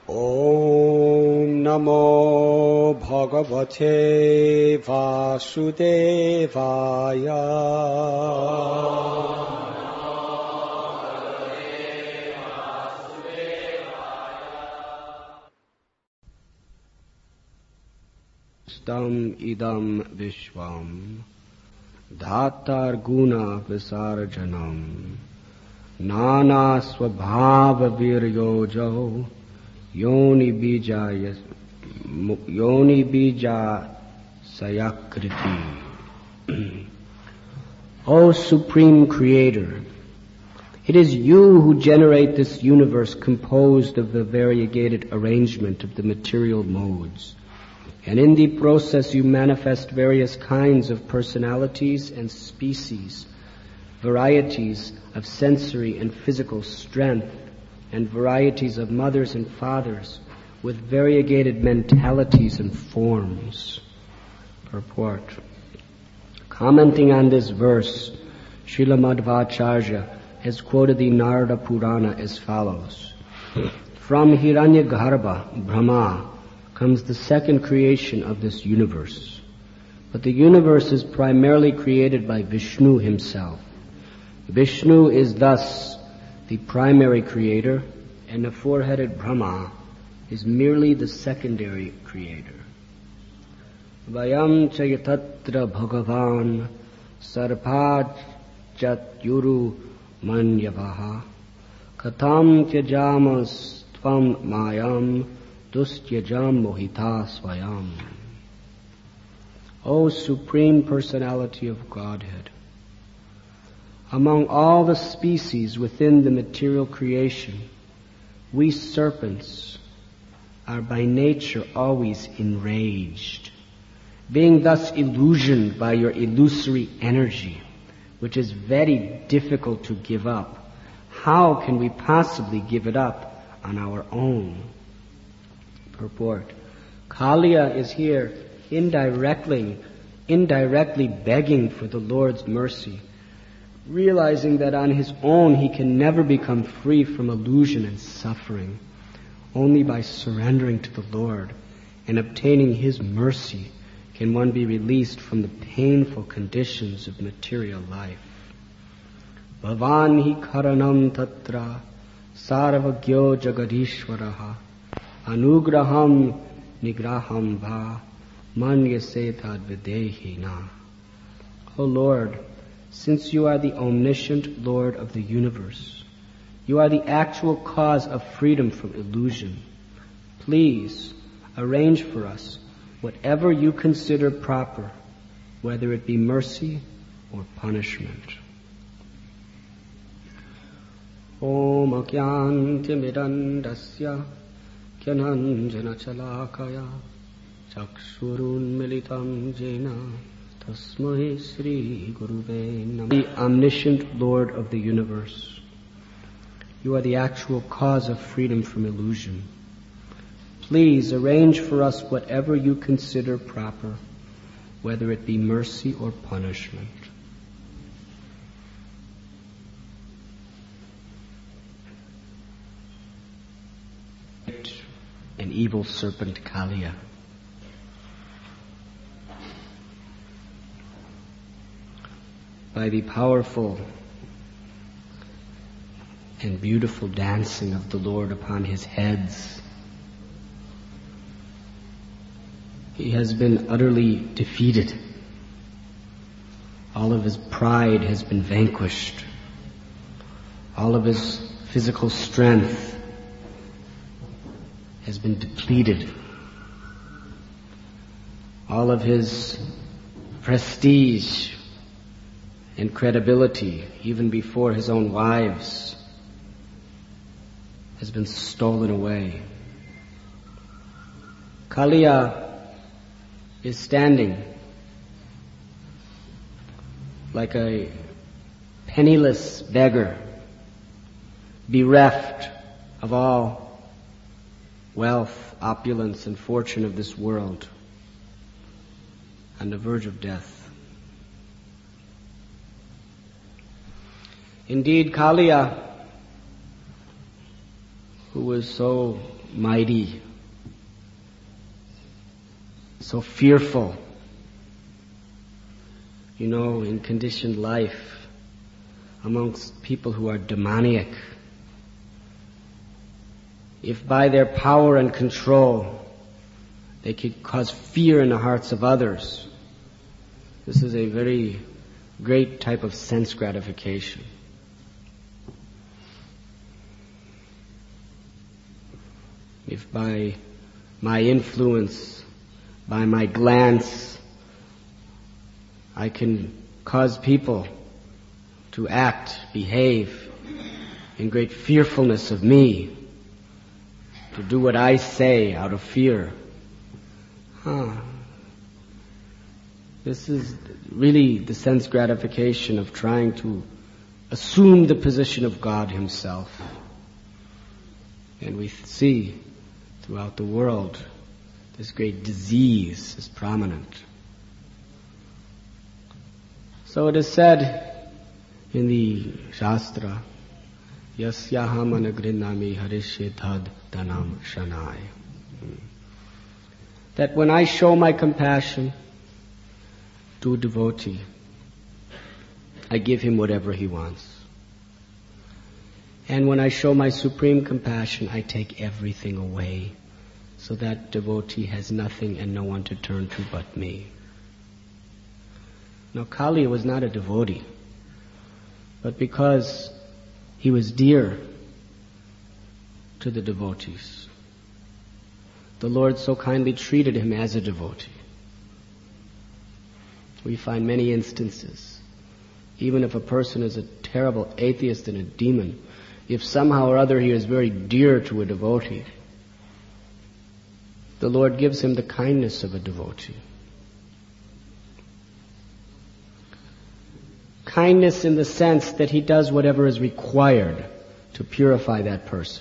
ॐ नमो भगवते वासुदेवाय Stam idam vishvam dhatar guna visarjanam nana swabhava viryojo yoni bija sayakriti. O Supreme Creator, it is you who generate this universe composed of the variegated arrangement of the material modes. And in the process you manifest various kinds of personalities and species, varieties of sensory and physical strength, and varieties of mothers and fathers with variegated mentalities and forms. Purport. Commenting on this verse, Srila Madhvacharya has quoted the Narada Purana as follows. From Hiranyagarbha, Brahma, comes the second creation of this universe. But the universe is primarily created by Vishnu himself. Vishnu is thus the primary creator, and the four-headed Brahma is merely the secondary creator. Vayam chayatatra bhagavan sarpajat yuru manyavaha katam tyajamas tvam mayam dustyajam mohita swayam. O Supreme Personality of Godhead, among all the species within the material creation, we serpents are by nature always enraged, being thus illusioned by your illusory energy, which is very difficult to give up. How can we possibly give it up on our own? Purport. Kaliya is here indirectly begging for the Lord's mercy, realizing that on his own he can never become free from illusion and suffering. Only by surrendering to the Lord and obtaining his mercy can one be released from the painful conditions of material life. Bhavan hi karanam tatra sarvagyo jagadishvaraha anugraham nigraham va manyase tadvidehina. O Lord, since you are the omniscient Lord of the universe, you are the actual cause of freedom from illusion. Please arrange for us whatever you consider proper, whether it be mercy or punishment. Om akyantimirandasya kyananjana chalakaya chakshurun militam jena tasmai Sri Guruve Namah. The omniscient Lord of the universe, you are the actual cause of freedom from illusion. Please arrange for us whatever you consider proper, whether it be mercy or punishment. An evil serpent Kaliya. By the powerful and beautiful dancing of the Lord upon his heads, he has been utterly defeated. All of his pride has been vanquished. All of his physical strength has been depleted. All of his prestige and credibility, even before his own wives, has been stolen away. Kaliya is standing like a penniless beggar, bereft of all wealth, opulence, and fortune of this world, on the verge of death. Indeed, Kaliya, who was so mighty, so fearful. You know, in conditioned life, amongst people who are demoniac, if by their power and control they could cause fear in the hearts of others, this is a very great type of sense gratification. If by my influence, by my glance, I can cause people to act, behave in great fearfulness of me, to do what I say out of fear. This is really the sense gratification of trying to assume the position of God Himself. And we see throughout the world this great disease is prominent. So it is said in the Shastra, Yasyaham anagrinami harishetad dhanam shanai, that when I show my compassion to a devotee, I give him whatever he wants. And when I show my supreme compassion, I take everything away, so that devotee has nothing and no one to turn to but me. Now, Kaliya was not a devotee, but because he was dear to the devotees, the Lord so kindly treated him as a devotee. We find many instances, even if a person is a terrible atheist and a demon, if somehow or other he is very dear to a devotee, the Lord gives him the kindness of a devotee. Kindness in the sense that he does whatever is required to purify that person.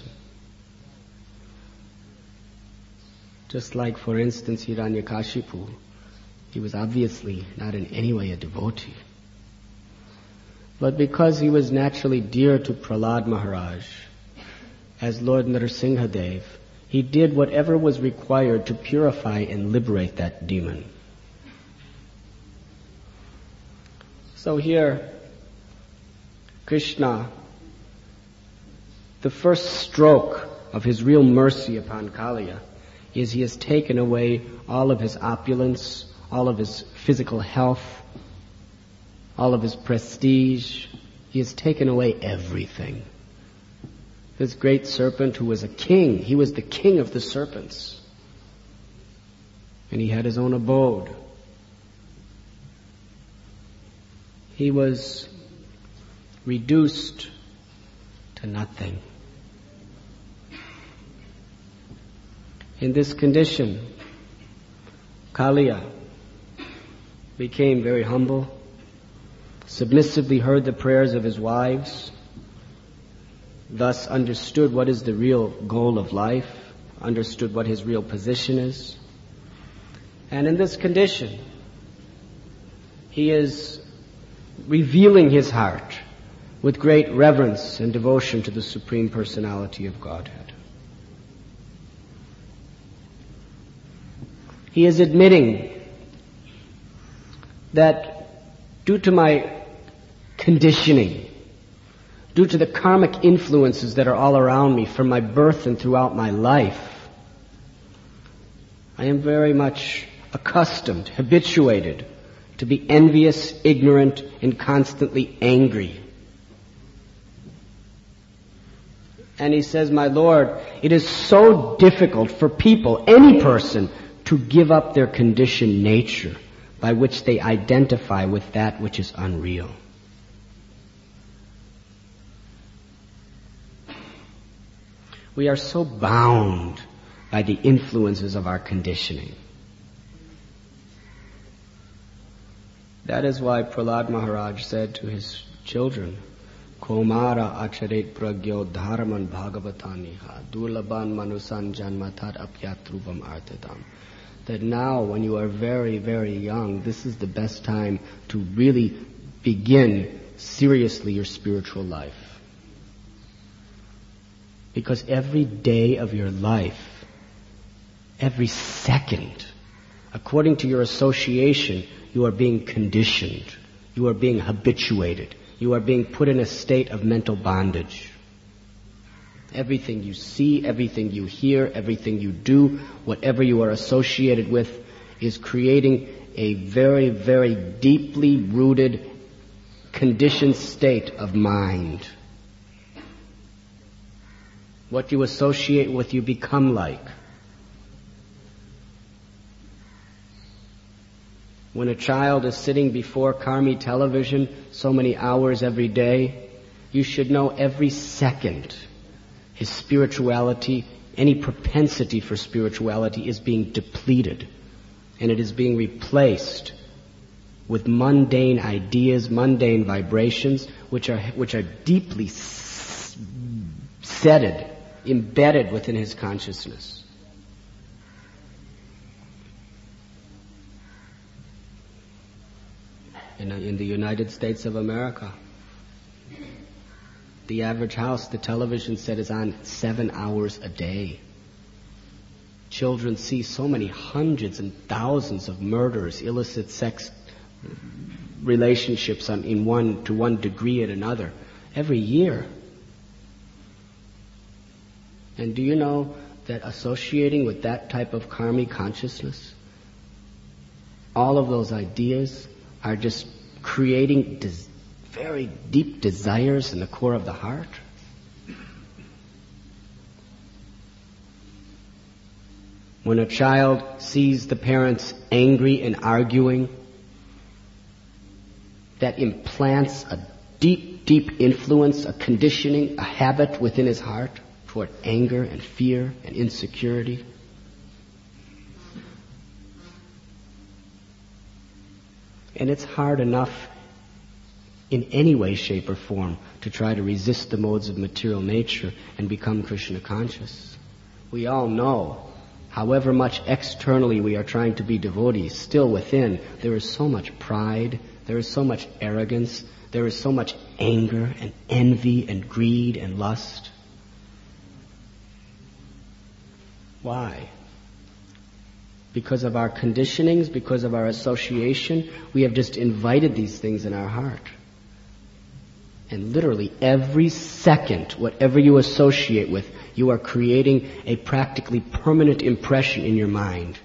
Just like, for instance, Hiranyakashipu, he was obviously not in any way a devotee. But because he was naturally dear to Prahlad Maharaj, as Lord Nrsimhadev, he did whatever was required to purify and liberate that demon. So here, Krishna, the first stroke of his real mercy upon Kaliya is he has taken away all of his opulence, all of his physical health, all of his prestige. He has taken away everything. This great serpent who was a king, he was the king of the serpents. And he had his own abode. He was reduced to nothing. In this condition, Kaliya became very humble, submissively heard the prayers of his wives, thus understood what is the real goal of life, understood what his real position is. And in this condition, he is revealing his heart with great reverence and devotion to the Supreme Personality of Godhead. He is admitting that due to my conditioning, due to the karmic influences that are all around me from my birth and throughout my life, I am very much accustomed, habituated to be envious, ignorant, and constantly angry. And he says, my Lord, it is so difficult for people, any person, to give up their conditioned nature by which they identify with that which is unreal. We are so bound by the influences of our conditioning. That is why Prahlad Maharaj said to his children, Komara acharet pragyo dharman bhagavataniha durlaban manusan janmatar apyatrubam artadam. That now, when you are very, very young, this is the best time to really begin seriously your spiritual life. Because every day of your life, every second, according to your association, you are being conditioned. You are being habituated. You are being put in a state of mental bondage. Everything you see, everything you hear, everything you do, whatever you are associated with is creating a very, very deeply rooted, conditioned state of mind. What you associate with, you become like. When a child is sitting before Karmi television so many hours every day, you should know every second his spirituality, any propensity for spirituality is being depleted, and it is being replaced with mundane ideas, mundane vibrations, which are deeply setted, embedded within his consciousness. In the United States of America, the average house, the television set is on 7 hours a day. Children see so many hundreds and thousands of murders, illicit sex relationships to one degree and another every year. And do you know that associating with that type of karmic consciousness, all of those ideas are just creating very deep desires in the core of the heart? When a child sees the parents angry and arguing, that implants a deep, deep influence, a conditioning, a habit within his heart toward anger and fear and insecurity. And it's hard enough in any way, shape, or form to try to resist the modes of material nature and become Krishna conscious. We all know, however much externally we are trying to be devotees, still within there is so much pride, there is so much arrogance, there is so much anger and envy and greed and lust. Why? Because of our conditionings, because of our association, we have just invited these things in our heart. And literally every second, whatever you associate with, you are creating a practically permanent impression in your mind.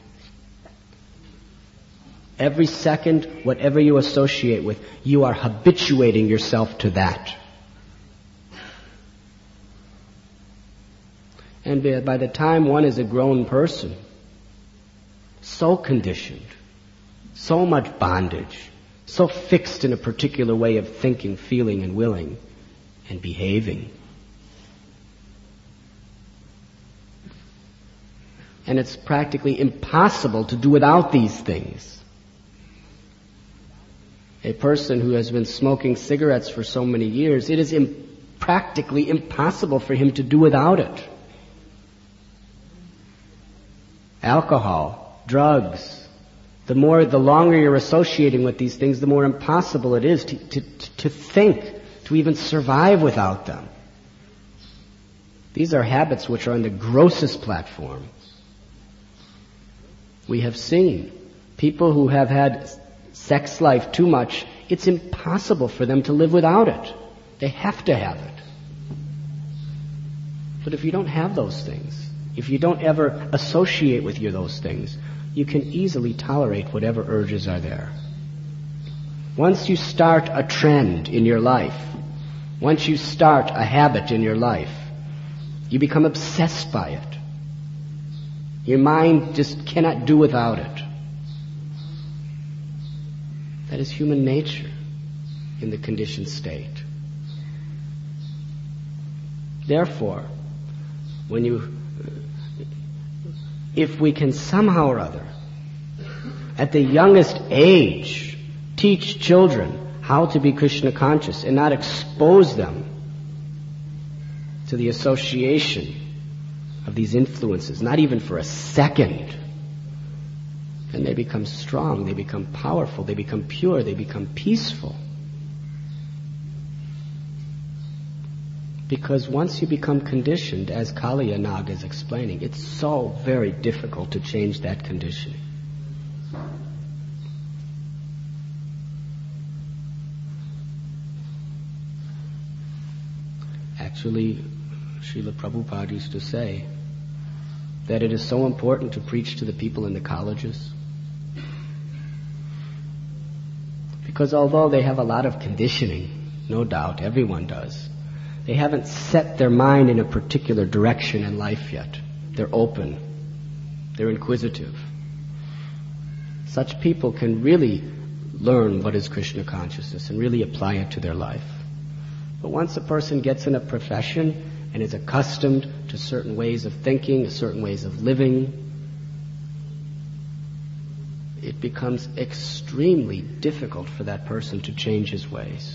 Every second, whatever you associate with, you are habituating yourself to that. And by the time one is a grown person, so conditioned, so much bondage, so fixed in a particular way of thinking, feeling, and willing, and behaving. And it's practically impossible to do without these things. A person who has been smoking cigarettes for so many years, it is practically impossible for him to do without it. Alcohol, drugs, the longer you're associating with these things, the more impossible it is to think, to even survive without them. These are habits which are on the grossest platform. We have seen people who have had sex life too much, it's impossible for them to live without it. They have to have it. But if you don't have those things, if you don't ever associate with those things, you can easily tolerate whatever urges are there. Once you start a trend in your life, once you start a habit in your life, you become obsessed by it. Your mind just cannot do without it. That is human nature in the conditioned state. Therefore, if we can somehow or other, at the youngest age, teach children how to be Krishna conscious and not expose them to the association of these influences, not even for a second, then they become strong, they become powerful, they become pure, they become peaceful. Because once you become conditioned, as Kaliya Naga is explaining, it's so very difficult to change that conditioning. Actually, Srila Prabhupada used to say that it is so important to preach to the people in the colleges. Because although they have a lot of conditioning, no doubt, everyone does, they haven't set their mind in a particular direction in life yet. They're open. They're inquisitive. Such people can really learn what is Krishna consciousness and really apply it to their life. But once a person gets in a profession and is accustomed to certain ways of thinking, certain ways of living, it becomes extremely difficult for that person to change his ways.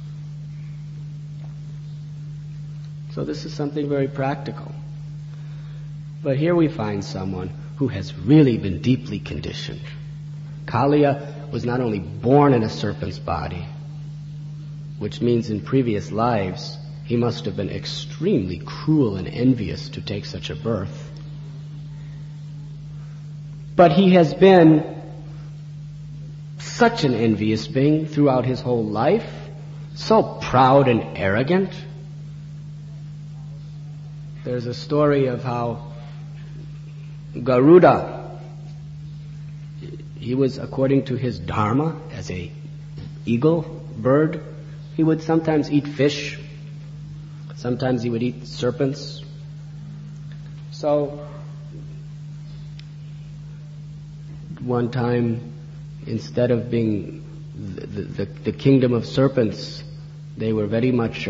So this is something very practical. But here we find someone who has really been deeply conditioned. Kaliya was not only born in a serpent's body, which means in previous lives he must have been extremely cruel and envious to take such a birth. But he has been such an envious being throughout his whole life, so proud and arrogant. There's a story of how Garuda, he was, according to his dharma, as a eagle, bird, he would sometimes eat fish, sometimes he would eat serpents. So, one time, instead of being the kingdom of serpents, they were very much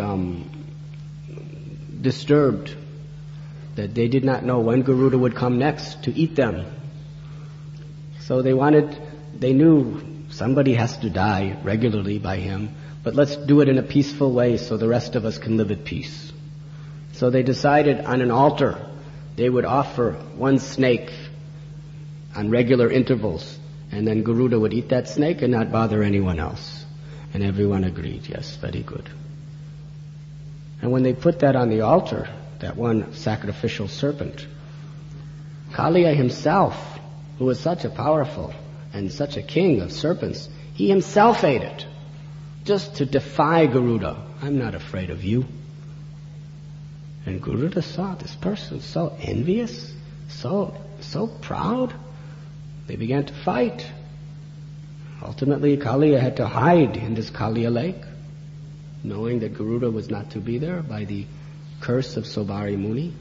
disturbed that they did not know when Garuda would come next to eat them. So they knew somebody has to die regularly by him, but let's do it in a peaceful way so the rest of us can live at peace. So they decided on an altar they would offer one snake on regular intervals, and then Garuda would eat that snake and not bother anyone else. And everyone agreed, yes, very good. And when they put that on the altar, that one sacrificial serpent, Kaliya himself, who was such a powerful and such a king of serpents, he himself ate it, just to defy Garuda. I'm not afraid of you. And Garuda saw this person so envious, so proud. They began to fight. Ultimately, Kaliya had to hide in this Kaliya lake, knowing that Garuda was not to be there by the curse of Sobari Muni.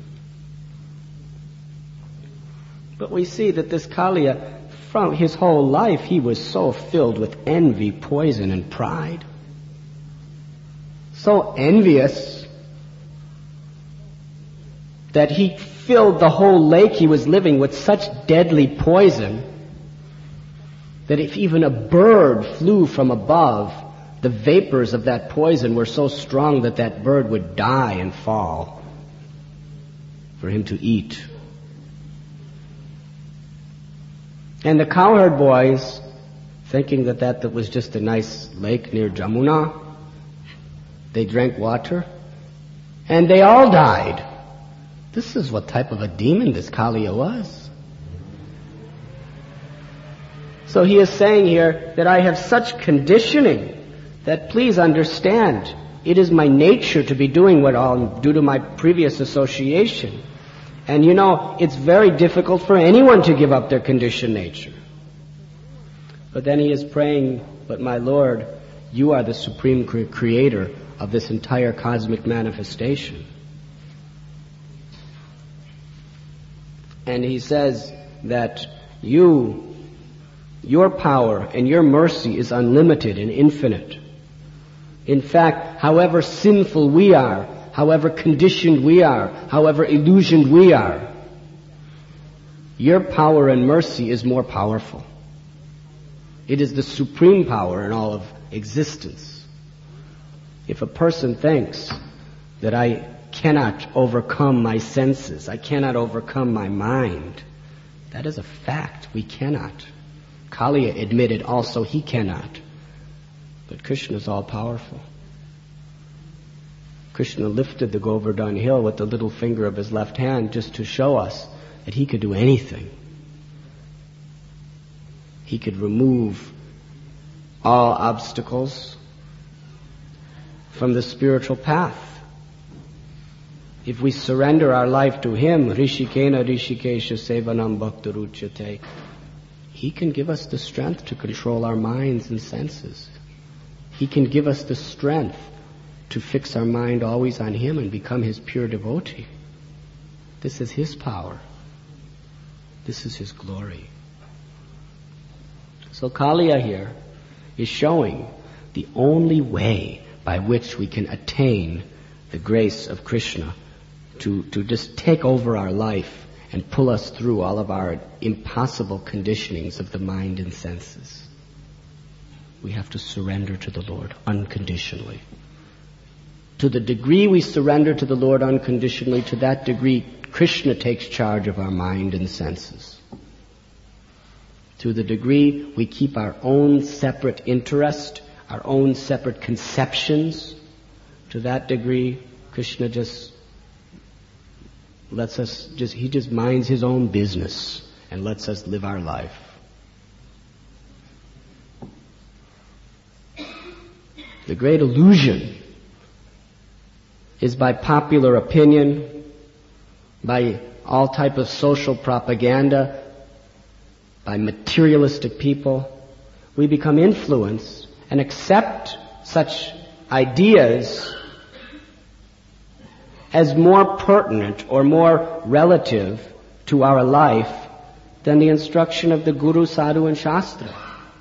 But we see that this Kaliya, from his whole life, he was so filled with envy, poison, and pride. So envious that he filled the whole lake he was living with such deadly poison that if even a bird flew from above, the vapors of that poison were so strong that that bird would die and fall for him to eat. And the cowherd boys, thinking that was just a nice lake near Jamuna, they drank water, and they all died. This is what type of a demon this Kaliya was. So he is saying here that I have such conditioning that please understand, it is my nature to be doing what I'm due to my previous association. And you know, it's very difficult for anyone to give up their conditioned nature. But then he is praying, but my Lord, you are the supreme creator of this entire cosmic manifestation. And he says that your power and your mercy is unlimited and infinite. In fact, however sinful we are, however conditioned we are, however illusioned we are, your power and mercy is more powerful. It is the supreme power in all of existence. If a person thinks that I cannot overcome my senses, I cannot overcome my mind, that is a fact. We cannot. Kaliya admitted also he cannot. But Krishna is all-powerful. Krishna lifted the Govardhan hill with the little finger of his left hand just to show us that he could do anything. He could remove all obstacles from the spiritual path. If we surrender our life to him, Rishikena Rishikesha Sevanam Bhaktaruchyate, he can give us the strength to control our minds and senses. He can give us the strength to fix our mind always on him and become his pure devotee. This is his power. This is his glory. So Kaliya here is showing the only way by which we can attain the grace of Krishna to just take over our life and pull us through all of our impossible conditionings of the mind and senses. We have to surrender to the Lord unconditionally. To the degree we surrender to the Lord unconditionally, to that degree Krishna takes charge of our mind and senses. To the degree we keep our own separate interest, our own separate conceptions, to that degree Krishna just lets us, he just minds his own business and lets us live our life. The great illusion is by popular opinion, by all type of social propaganda, by materialistic people, we become influenced and accept such ideas as more pertinent or more relative to our life than the instruction of the Guru, Sadhu, and Shastra.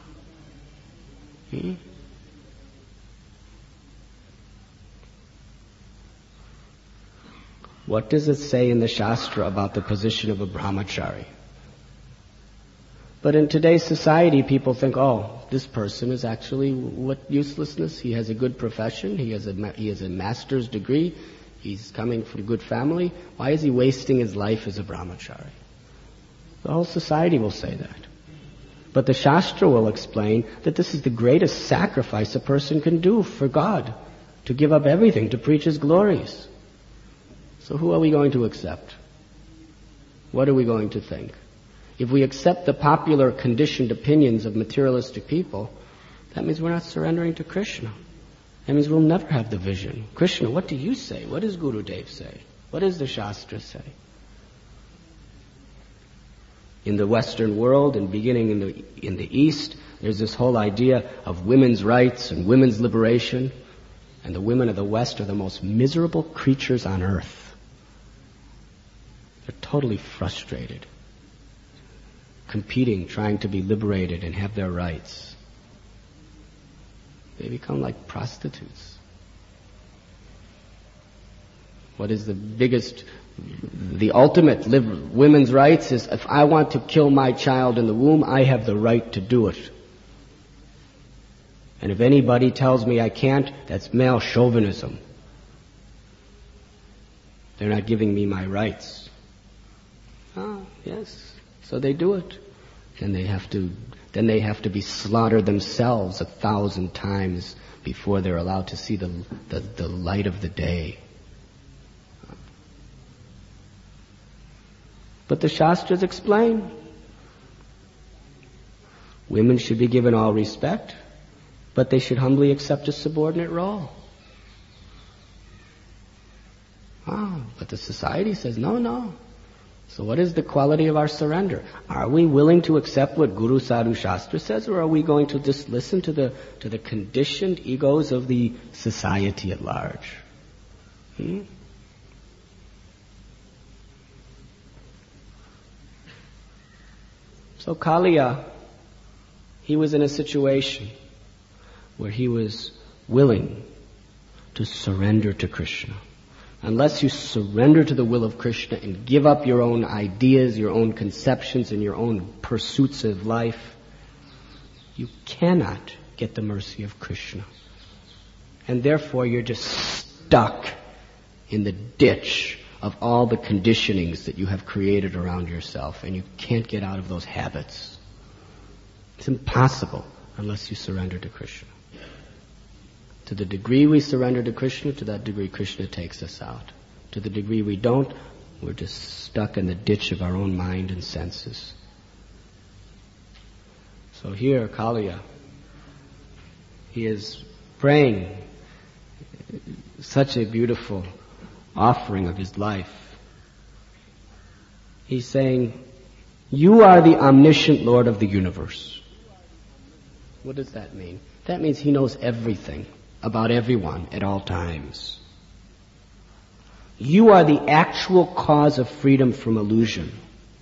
What does it say in the Shastra about the position of a brahmachari? But in today's society, people think, oh, this person is actually what uselessness? He has a good profession. He has a master's degree. He's coming from a good family. Why is he wasting his life as a brahmachari? The whole society will say that. But the Shastra will explain that this is the greatest sacrifice a person can do for God, to give up everything to preach his glories. So who are we going to accept? What are we going to think? If we accept the popular conditioned opinions of materialistic people, that means we're not surrendering to Krishna. That means we'll never have the vision. Krishna, what do you say? What does Guru Dev say? What does the Shastra say? In the Western world and beginning in the East, there's this whole idea of women's rights and women's liberation. And the women of the West are the most miserable creatures on earth. They're totally frustrated, competing, trying to be liberated and have their rights. They become like prostitutes. What is the ultimate women's rights is, if I want to kill my child in the womb, I have the right to do it. And if anybody tells me I can't, that's male chauvinism. They're not giving me my rights. Ah, yes. So they do it. And they have to be slaughtered themselves 1,000 times before they're allowed to see the light of the day. But the Shastras explain. Women should be given all respect, but they should humbly accept a subordinate role. But the society says, no. So what is the quality of our surrender? Are we willing to accept what Guru, Sadhu, Shastra says, or are we going to just listen to the conditioned egos of the society at large? So Kaliya, he was in a situation where he was willing to surrender to Krishna. Unless you surrender to the will of Krishna and give up your own ideas, your own conceptions, and your own pursuits of life, you cannot get the mercy of Krishna. And therefore you're just stuck in the ditch of all the conditionings that you have created around yourself, and you can't get out of those habits. It's impossible unless you surrender to Krishna. To the degree we surrender to Krishna, to that degree Krishna takes us out. To the degree we don't, we're just stuck in the ditch of our own mind and senses. So here, Kaliya, he is praying such a beautiful offering of his life. He's saying, you are the omniscient Lord of the universe. What does that mean? That means he knows everything about everyone at all times. You are the actual cause of freedom from illusion.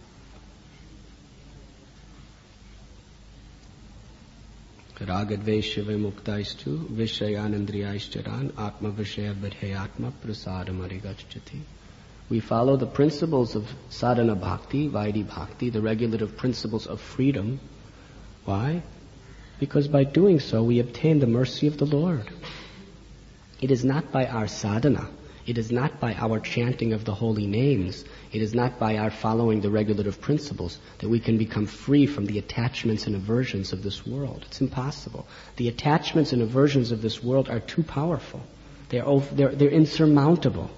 Ragadvesha vimuktaishtu vishayanandriyaishcharan atma vishaya vidheyatma prasadam arigachati. We follow the principles of sadhana bhakti, vaidhi bhakti, the regulative principles of freedom. Why? Because by doing so we obtain the mercy of the Lord. It is not by our sadhana. It is not by our chanting of the holy names. It is not by our following the regulative principles that we can become free from the attachments and aversions of this world. It's impossible. The attachments and aversions of this world are too powerful. They're insurmountable.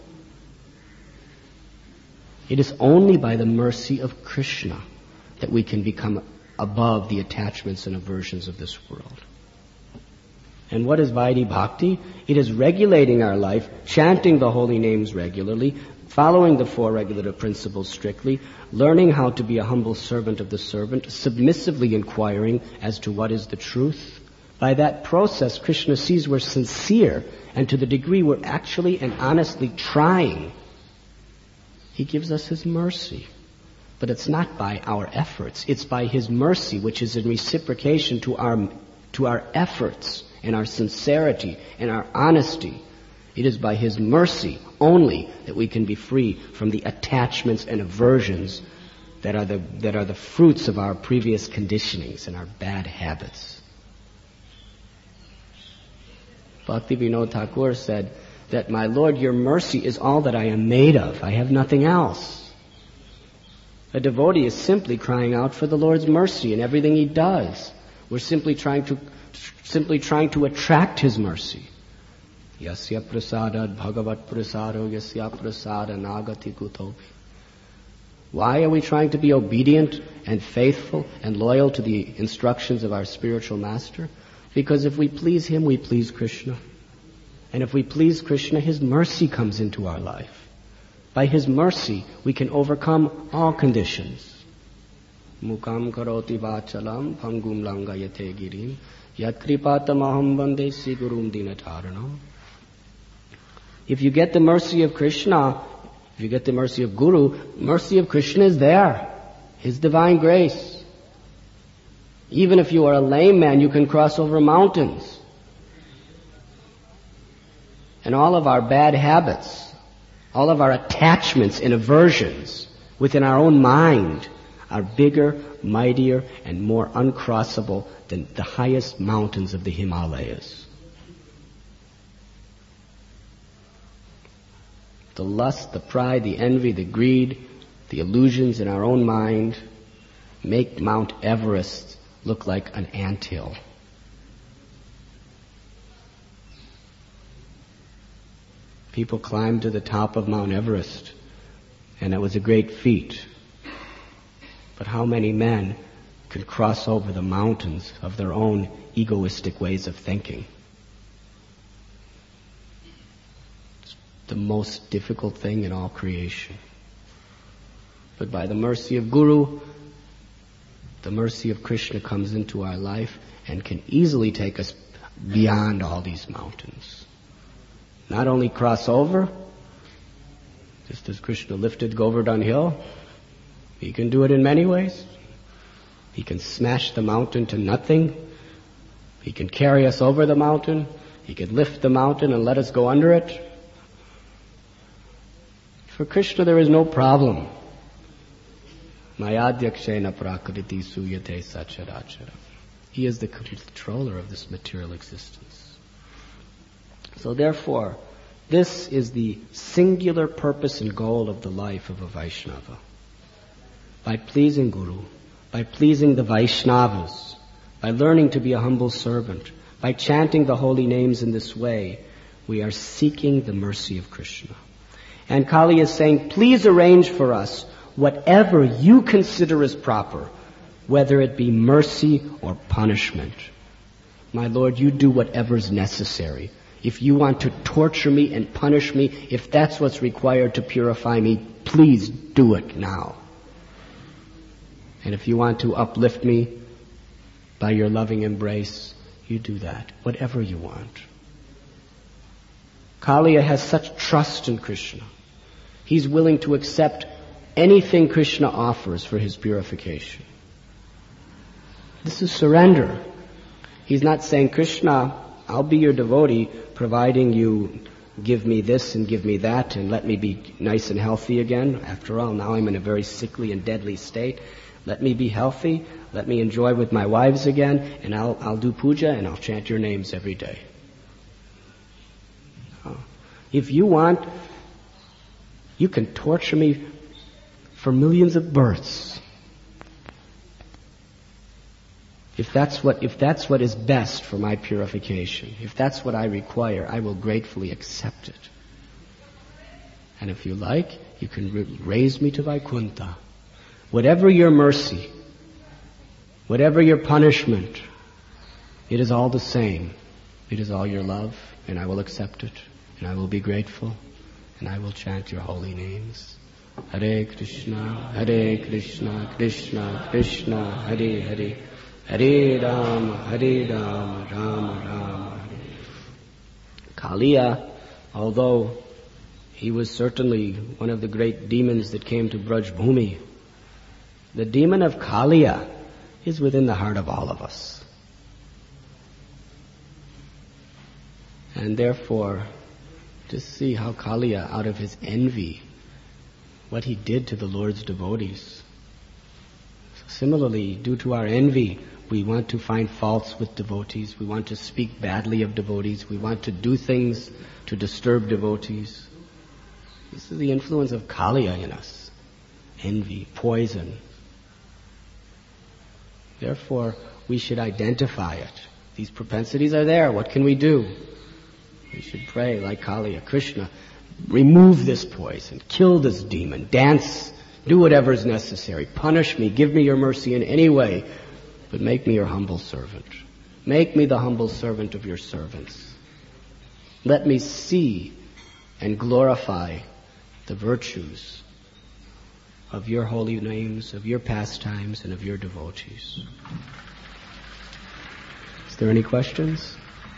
It is only by the mercy of Krishna that we can become above the attachments and aversions of this world. And what is Vaidhi Bhakti? It is regulating our life, chanting the holy names regularly, following the four regulative principles strictly, learning how to be a humble servant of the servant, submissively inquiring as to what is the truth. By that process, Krishna sees we're sincere, and to the degree we're actually and honestly trying, he gives us his mercy. But it's not by our efforts. It's by his mercy, which is in reciprocation to our efforts and our sincerity and our honesty. It is by his mercy only that we can be free from the attachments and aversions that are the fruits of our previous conditionings and our bad habits. Bhaktivinoda Thakur said that, my Lord, your mercy is all that I am made of. I have nothing else. A devotee is simply crying out for the Lord's mercy in everything he does. We're simply trying to attract his mercy. Yasya prasadad bhagavat prasado yasya prasada nagati kutopi. Why are we trying to be obedient and faithful and loyal to the instructions of our spiritual master? Because if we please him, we please Krishna. And if we please Krishna, his mercy comes into our life. By his mercy, we can overcome all conditions. Mukam karoti vachalam pangum langayate girim yat kripatam aham vande sigurum dinataranam. If you get the mercy of Krishna, if you get the mercy of Guru, mercy of Krishna is there. His divine grace. Even if you are a lame man, you can cross over mountains. And all of our bad habits, all of our attachments and aversions within our own mind are bigger, mightier, and more uncrossable than the highest mountains of the Himalayas. The lust, the pride, the envy, the greed, the illusions in our own mind make Mount Everest look like an anthill. People climbed to the top of Mount Everest, and it was a great feat. But how many men can cross over the mountains of their own egoistic ways of thinking? It's the most difficult thing in all creation. But by the mercy of Guru, the mercy of Krishna comes into our life and can easily take us beyond all these mountains. Not only cross over, just as Krishna lifted Govardhan Hill, he can do it in many ways. He can smash the mountain to nothing. He can carry us over the mountain. He can lift the mountain and let us go under it. For Krishna there is no problem. Mayadhyakshena prakriti suyate sacharachara. He is the controller of this material existence. So therefore, this is the singular purpose and goal of the life of a Vaishnava. By pleasing Guru, by pleasing the Vaishnavas, by learning to be a humble servant, By chanting the holy names in this way, we are seeking the mercy of Krishna. And Kali is saying, please arrange for us whatever you consider as proper, whether it be mercy or punishment. My Lord, you do whatever is necessary. If you want to torture me and punish me, if that's what's required to purify me, please do it now. And if you want to uplift me by your loving embrace, you do that. Whatever you want. Kaliya has such trust in Krishna. He's willing to accept anything Krishna offers for his purification. This is surrender. He's not saying, Krishna, I'll be your devotee, providing you give me this and give me that and let me be nice and healthy again. After all, now I'm in a very sickly and deadly state. Let me be healthy. Let me enjoy with my wives again, and I'll do puja and I'll chant your names every day. If you want, you can torture me for millions of births. If that's what is best for my purification, if that's what I require, I will gratefully accept it. And if you like, you can raise me to Vaikuntha. Whatever your mercy, whatever your punishment, it is all the same. It is all your love, and I will accept it, and I will be grateful, and I will chant your holy names. Hare Krishna, Krishna Krishna, Hare Hare. Hare Rama, Rama Rama, Hare. Kaliya, although he was certainly one of the great demons that came to Braj Bhumi, the demon of Kaliya is within the heart of all of us. And therefore, just see how Kaliya, out of his envy, what he did to the Lord's devotees. Similarly, due to our envy, we want to find faults with devotees. We want to speak badly of devotees. We want to do things to disturb devotees. This is the influence of Kaliya in us. Envy, poison. Therefore, we should identify it. These propensities are there. What can we do? We should pray like Kaliya. Krishna, remove this poison. Kill this demon. Dance. Do whatever is necessary. Punish me. Give me your mercy in any way. But make me your humble servant. Make me the humble servant of your servants. Let me see and glorify the virtues of your holy names, of your pastimes, and of your devotees. Is there any questions?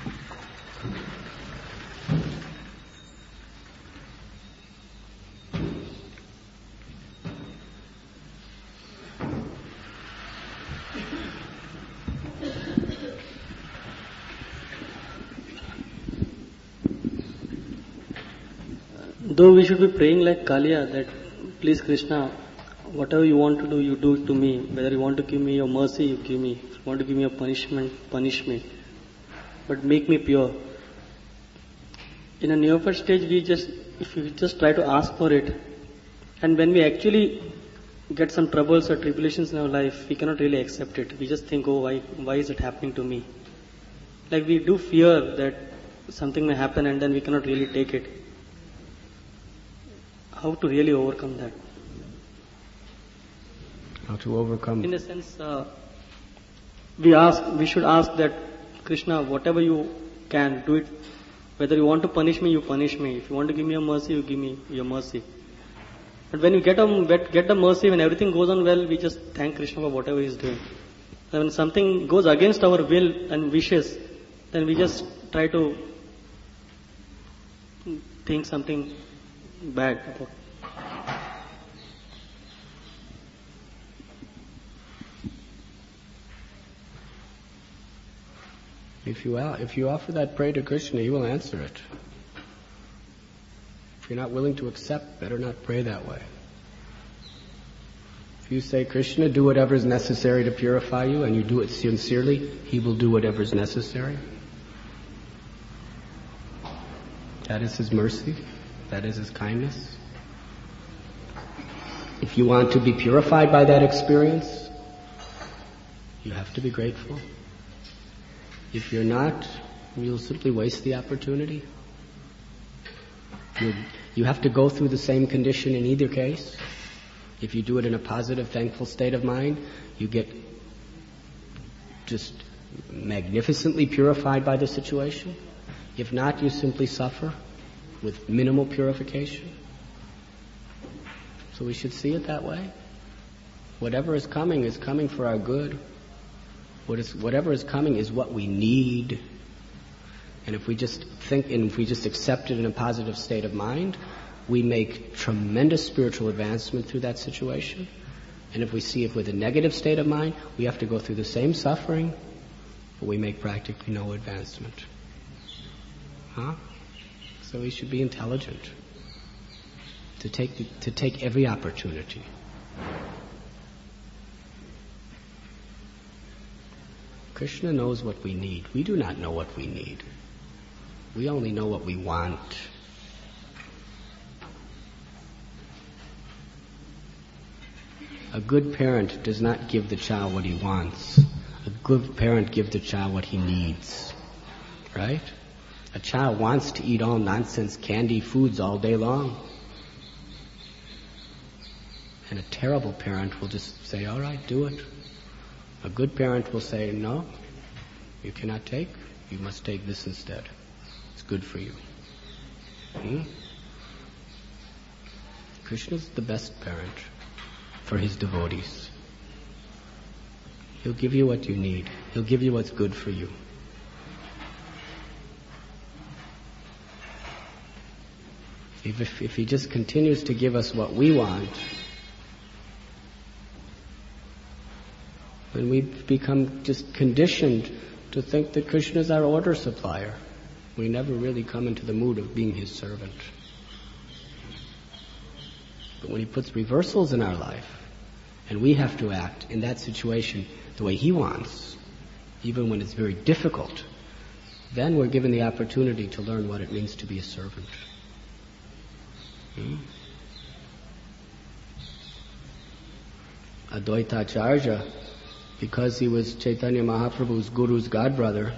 Though we should be praying like Kaliya, that please Krishna, whatever you want to do, you do it to me. Whether you want to give me your mercy, you give me. If you want to give me your punishment, punish me. But make me pure. In a neophyte stage, if we just try to ask for it, and when we actually get some troubles or tribulations in our life, we cannot really accept it. We just think, oh, why is it happening to me? Like we do fear that something may happen and then we cannot really take it. How to really overcome that? How to overcome? In a sense, we should ask that, Krishna, whatever you can, do it. Whether you want to punish me, you punish me. If you want to give me your mercy, you give me your mercy. But when you get the mercy, when everything goes on well, we just thank Krishna for whatever he is doing. And when something goes against our will and wishes, then we just try to think something bad about. If you offer that prayer to Krishna, he will answer it. If you're not willing to accept, better not pray that way. If you say, Krishna, do whatever is necessary to purify you, and you do it sincerely, he will do whatever is necessary. That is his mercy. That is his kindness. If you want to be purified by that experience, you have to be grateful. If you're not, you'll simply waste the opportunity. You have to go through the same condition in either case. If you do it in a positive, thankful state of mind, you get just magnificently purified by the situation. If not, you simply suffer with minimal purification. So we should see it that way. Whatever is coming for our good. Whatever is coming is what we need. And if we just think and if we just accept it in a positive state of mind, we make tremendous spiritual advancement through that situation. And if we see it with a negative state of mind, we have to go through the same suffering, but we make practically no advancement. So we should be intelligent to take every opportunity. Krishna knows what we need. We do not know what we need. We only know what we want. A good parent does not give the child what he wants. A good parent gives the child what he needs. Right? A child wants to eat all nonsense candy foods all day long. And a terrible parent will just say, all right, do it. A good parent will say, no, you cannot take. You must take this instead. It's good for you. Krishna is the best parent for his devotees. He'll give you what you need. He'll give you what's good for you. If he just continues to give us what we want, then we become just conditioned to think that Krishna is our order supplier. We never really come into the mood of being his servant. But when he puts reversals in our life, and we have to act in that situation the way he wants, even when it's very difficult, then we're given the opportunity to learn what it means to be a servant. Advaita Acharya, because he was Chaitanya Mahaprabhu's guru's godbrother,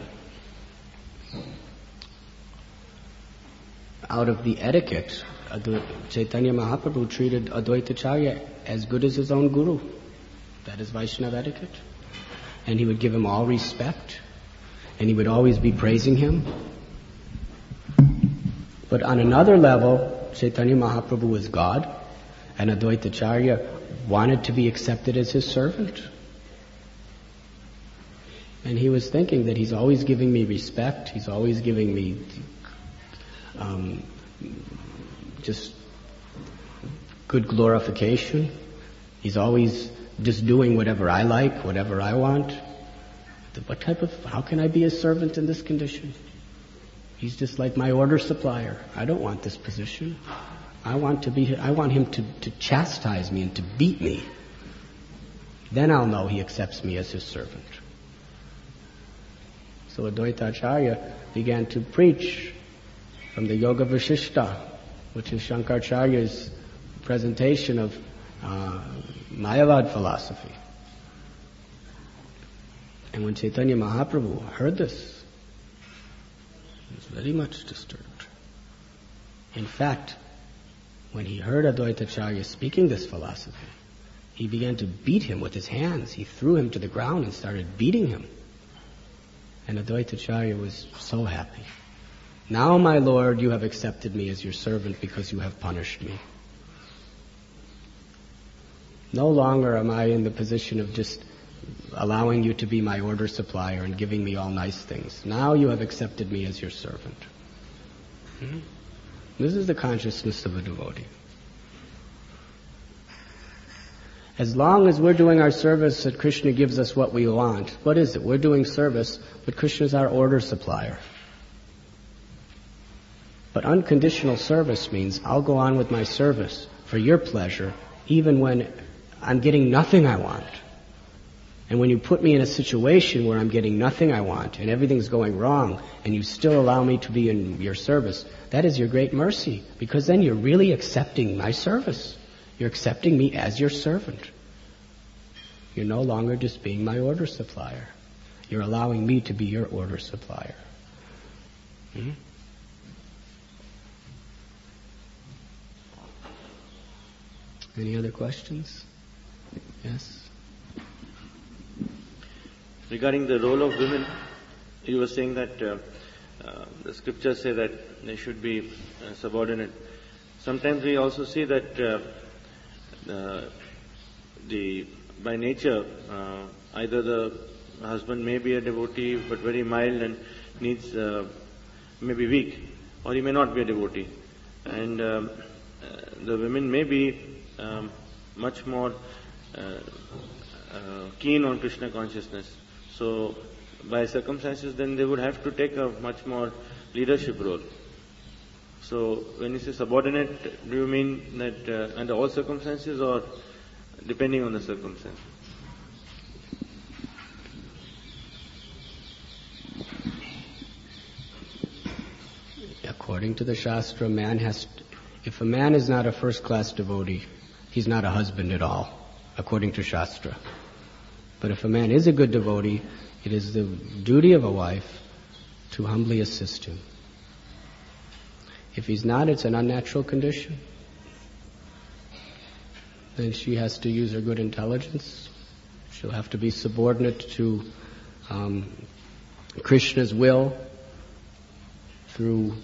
out of the etiquette, Chaitanya Mahaprabhu treated Advaita Acharya as good as his own guru. That is Vaishnava etiquette. And he would give him all respect, and he would always be praising him. But on another level, Chaitanya Mahaprabhu was God, and Advaita Acharya wanted to be accepted as his servant. And he was thinking that he's always giving me respect, he's always giving me just good glorification. He's always just doing whatever I like, whatever I want. How can I be a servant in this condition? He's just like my order supplier. I don't want this position. I want him to chastise me and to beat me. Then I'll know he accepts me as his servant. So Advaita Acharya began to preach from the Yoga Vashishta, which is Shankaracharya's presentation of Mayavad philosophy. And when Chaitanya Mahaprabhu heard this, he was very much disturbed. In fact, when he heard Advaita Acharya speaking this philosophy, he began to beat him with his hands. He threw him to the ground and started beating him. And Advaita Acharya was so happy. Now, my Lord, you have accepted me as your servant because you have punished me. No longer am I in the position of just allowing you to be my order supplier and giving me all nice things. Now you have accepted me as your servant. This is the consciousness of a devotee. As long as we're doing our service that Krishna gives us what we want, what is it? We're doing service, but Krishna is our order supplier. But unconditional service means I'll go on with my service for your pleasure even when I'm getting nothing I want. And when you put me in a situation where I'm getting nothing I want and everything's going wrong and you still allow me to be in your service, that is your great mercy, because then you're really accepting my service. You're accepting me as your servant. You're no longer just being my order supplier. You're allowing me to be your order supplier. Any other questions? Yes? Regarding the role of women, you were saying that the scriptures say that they should be subordinate. Sometimes we also see that by nature, either the husband may be a devotee but very mild and needs, may be weak, or he may not be a devotee. And the women may be much more keen on Krishna consciousness. So, by circumstances, then they would have to take a much more leadership role. So, when you say subordinate, do you mean that under all circumstances or depending on the circumstances? According to the Shastra, if a man is not a first-class devotee, he's not a husband at all, according to Shastra. But if a man is a good devotee, it is the duty of a wife to humbly assist him. If he's not, it's an unnatural condition. Then she has to use her good intelligence. She'll have to be subordinate to Krishna's will through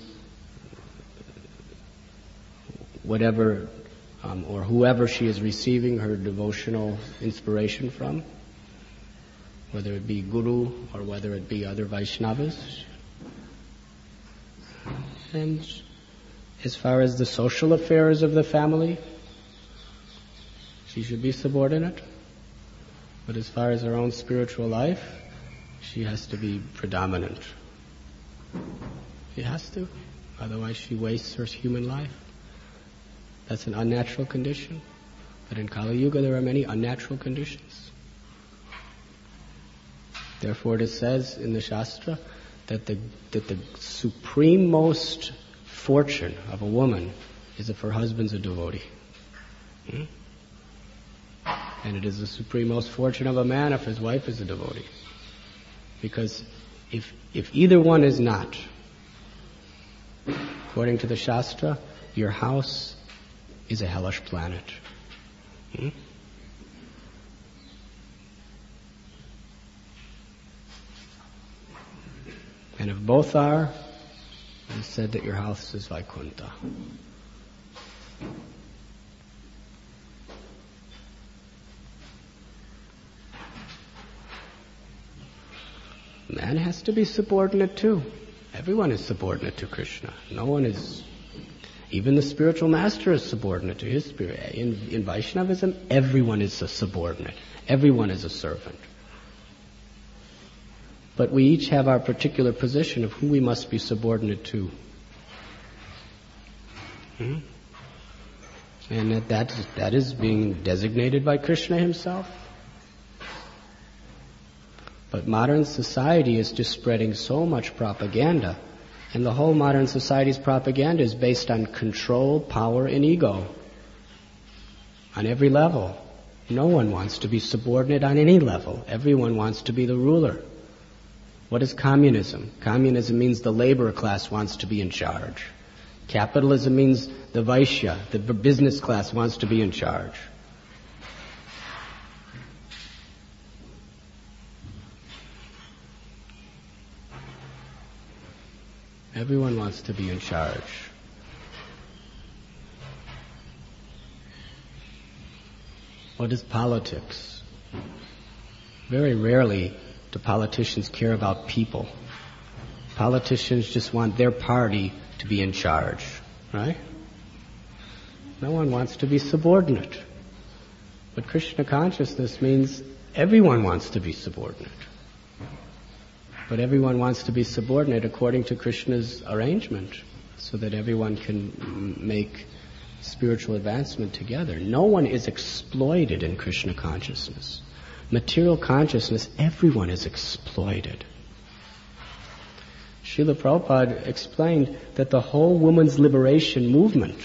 whatever or whoever she is receiving her devotional inspiration from, whether it be Guru or whether it be other Vaishnavas. And as far as the social affairs of the family, she should be subordinate. But as far as her own spiritual life, she has to be predominant. She has to. Otherwise she wastes her human life. That's an unnatural condition. But in Kali Yuga there are many unnatural conditions. Therefore it says in the Shastra that the supreme-most fortune of a woman is if her husband's a devotee. And it is the supreme-most fortune of a man if his wife is a devotee. Because if either one is not, according to the Shastra, your house is a hellish planet. And if both are, it's said that your house is Vaikuntha. Man has to be subordinate too. Everyone is subordinate to Krishna. No one is, even the spiritual master is subordinate to his spirit. In Vaishnavism, everyone is a subordinate. Everyone is a servant. But we each have our particular position of who we must be subordinate to. And that is being designated by Krishna himself. But modern society is just spreading so much propaganda, and the whole modern society's propaganda is based on control, power, and ego. On every level. No one wants to be subordinate on any level. Everyone wants to be the ruler. What is communism? Communism means the labor class wants to be in charge. Capitalism means the Vaishya, the business class, wants to be in charge. Everyone wants to be in charge. What is politics? Very rarely do politicians care about people. Politicians just want their party to be in charge, right? No one wants to be subordinate. But Krishna consciousness means everyone wants to be subordinate. But everyone wants to be subordinate according to Krishna's arrangement, so that everyone can make spiritual advancement together. No one is exploited in Krishna consciousness. Material consciousness, everyone is exploited. Srila Prabhupada explained that the whole women's liberation movement,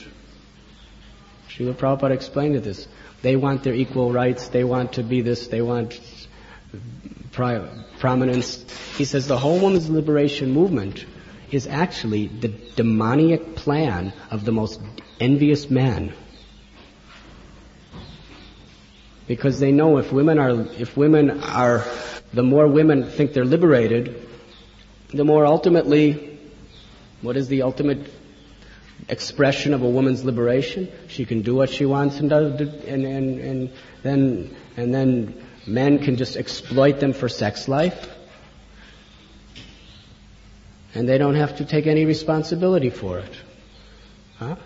Srila Prabhupada explained this, they want their equal rights, they want to be this, they want prominence. He says the whole women's liberation movement is actually the demoniac plan of the most envious men. Because they know if women are, the more women think they're liberated, the more ultimately, what is the ultimate expression of a woman's liberation? She can do what she wants and does, and then men can just exploit them for sex life, and they don't have to take any responsibility for it. Huh?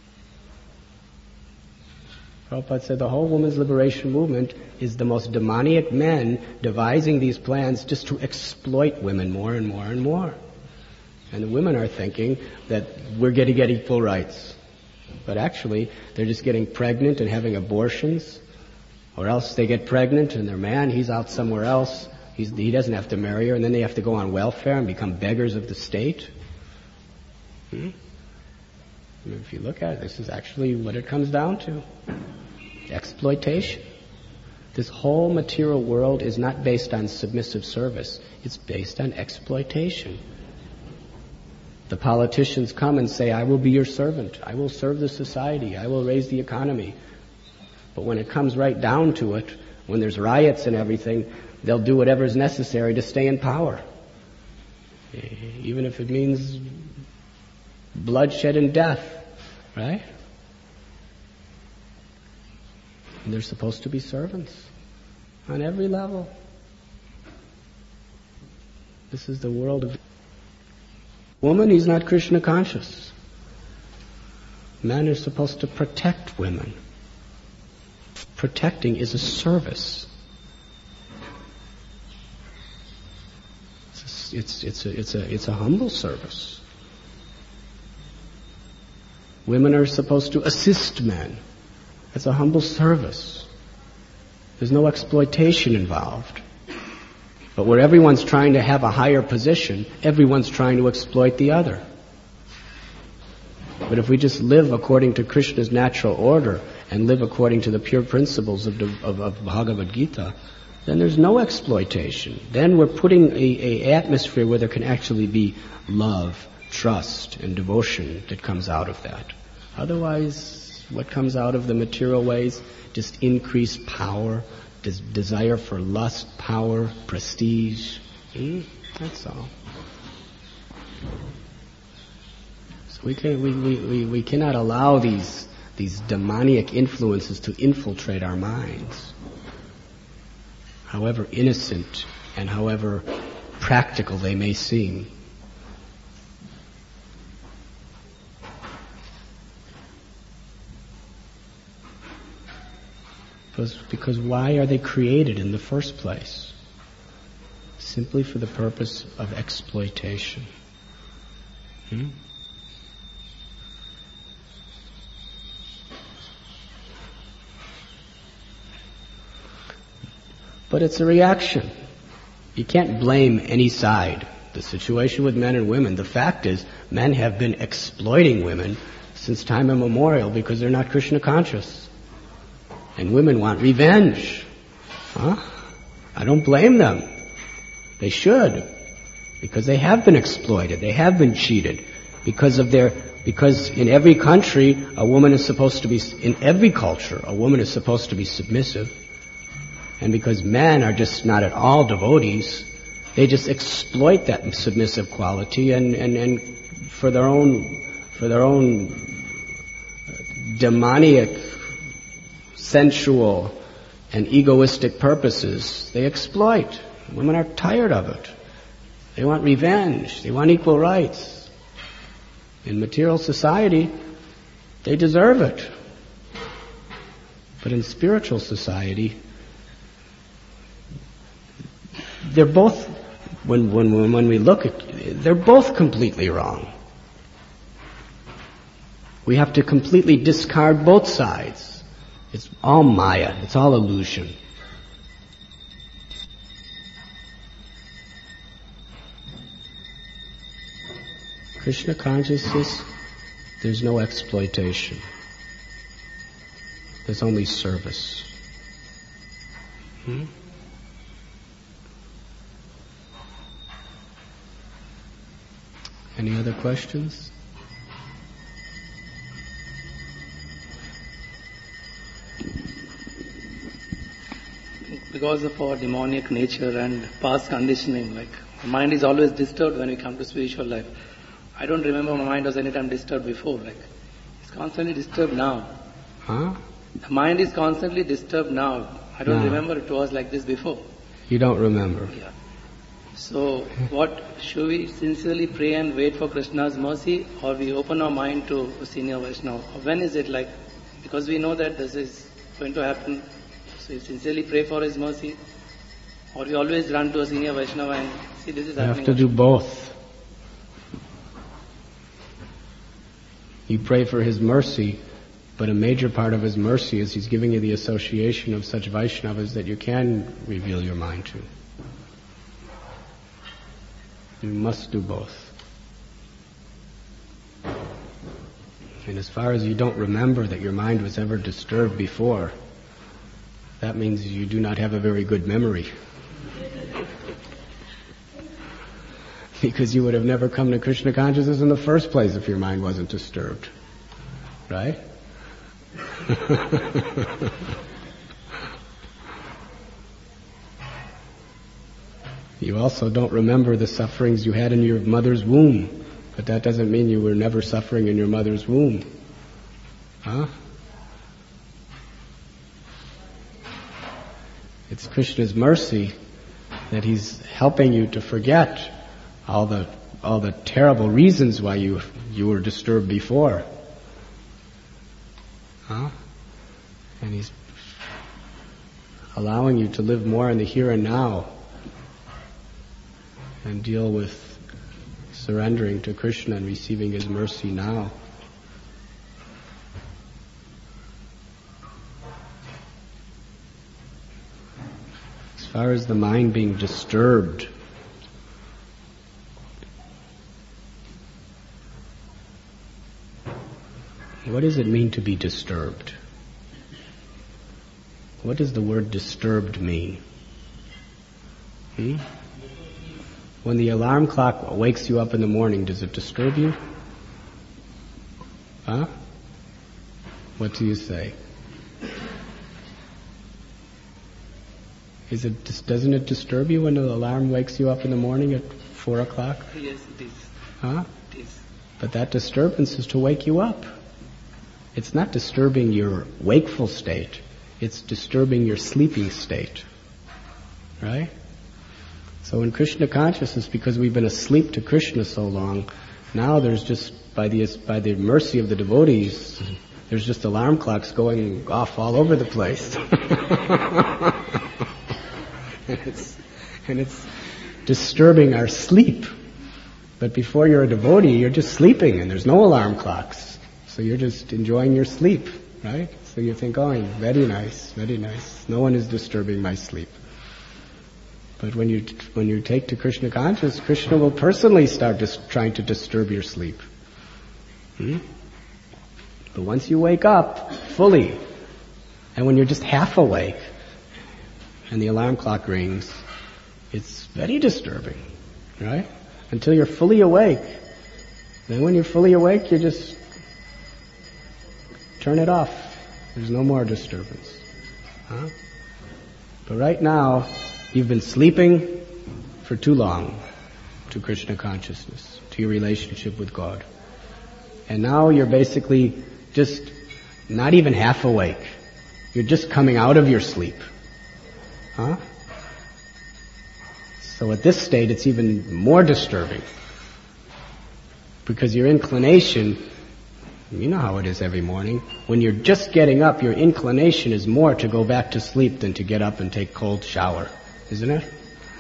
Prabhupada said the whole women's liberation movement is the most demoniac men devising these plans just to exploit women more and more and more. And the women are thinking that we're going to get equal rights. But actually, they're just getting pregnant and having abortions. Or else they get pregnant and their man, he's out somewhere else. He doesn't have to marry her, and then they have to go on welfare and become beggars of the state. If you look at it, this is actually what it comes down to. Exploitation. This whole material world is not based on submissive service. It's based on exploitation. The politicians come and say, I will be your servant. I will serve the society. I will raise the economy. But when it comes right down to it, when there's riots and everything, they'll do whatever is necessary to stay in power. Even if it means bloodshed and death, right? And they're supposed to be servants on every level. This is the world of woman. He's not Krishna conscious. Men are supposed to protect women. Protecting is a service. It's a humble service. Women are supposed to assist men. It's a humble service. There's no exploitation involved. But where everyone's trying to have a higher position, everyone's trying to exploit the other. But if we just live according to Krishna's natural order and live according to the pure principles of Bhagavad Gita, then there's no exploitation. Then we're putting a atmosphere where there can actually be love, trust, and devotion that comes out of that. Otherwise, what comes out of the material ways? Just increased power, desire for lust, power, prestige. That's all. So we cannot allow these demoniac influences to infiltrate our minds. However innocent and however practical they may seem. Because why are they created in the first place? Simply for the purpose of exploitation. But it's a reaction. You can't blame any side. The situation with men and women, the fact is, men have been exploiting women since time immemorial because they're not Krishna conscious. And women want revenge. I don't blame them. They should. Because they have been exploited. They have been cheated. Because in every country, a woman is supposed to be, in every culture, a woman is supposed to be submissive. And because men are just not at all devotees, they just exploit that submissive quality and for their own demoniac, sensual, and egoistic purposes, they exploit. Women are tired of it. They want revenge. They want equal rights. In material society, they deserve it. But in spiritual society, they're both, when we look at, they're both completely wrong. We have to completely discard both sides. It's all Maya. It's all illusion. Krishna consciousness, there's no exploitation. There's only service. Any other questions? Because of our demoniac nature and past conditioning, like the mind is always disturbed when we come to spiritual life. I don't remember my mind was any time disturbed before. Like it's constantly disturbed now. Huh? The mind is constantly disturbed now. I don't No. remember it was like this before. You don't remember. Yeah. So, what should we sincerely pray and wait for Krishna's mercy, or we open our mind to senior Vaishnava? When is it like? Because we know that this is going to happen. So, we sincerely pray for His mercy, or we always run to a senior Vaishnava and see this is You happening. have to do both. You pray for His mercy, but a major part of His mercy is He's giving you the association of such Vaishnavas that you can reveal your mind to. You must do both. And as far as you don't remember that your mind was ever disturbed before, that means you do not have a very good memory. Because you would have never come to Krishna consciousness in the first place if your mind wasn't disturbed. Right? You also don't remember the sufferings you had in your mother's womb, but that doesn't mean you were never suffering in your mother's womb. Huh? It's Krishna's mercy that He's helping you to forget all the terrible reasons why you were disturbed before. Huh? And He's allowing you to live more in the here and now and deal with surrendering to Krishna and receiving His mercy now. As far as the mind being disturbed, what does it mean to be disturbed? What does the word disturbed mean? When the alarm clock wakes you up in the morning, does it disturb you? Huh? What do you say? Doesn't it disturb you when the alarm wakes you up in the morning at 4 o'clock? Yes, it is. Huh? It is. But that disturbance is to wake you up. It's not disturbing your wakeful state. It's disturbing your sleeping state. Right? So in Krishna consciousness, because we've been asleep to Krishna so long, now there's just, by the mercy of the devotees, there's just alarm clocks going off all over the place. and it's disturbing our sleep. But before you're a devotee, you're just sleeping and there's no alarm clocks. So you're just enjoying your sleep, right? So you think, oh, very nice, very nice. No one is disturbing my sleep. But when you take to Krishna consciousness, Krishna will personally start trying to disturb your sleep. But once you wake up fully, and when you're just half awake, and the alarm clock rings, it's very disturbing, right? Until you're fully awake. Then when you're fully awake, you just turn it off. There's no more disturbance. Huh? But right now, you've been sleeping for too long to Krishna consciousness, to your relationship with God. And now you're basically just not even half awake. You're just coming out of your sleep. Huh? So at this state, it's even more disturbing. Because your inclination, you know how it is every morning, when you're just getting up, your inclination is more to go back to sleep than to get up and take a cold shower. Isn't it?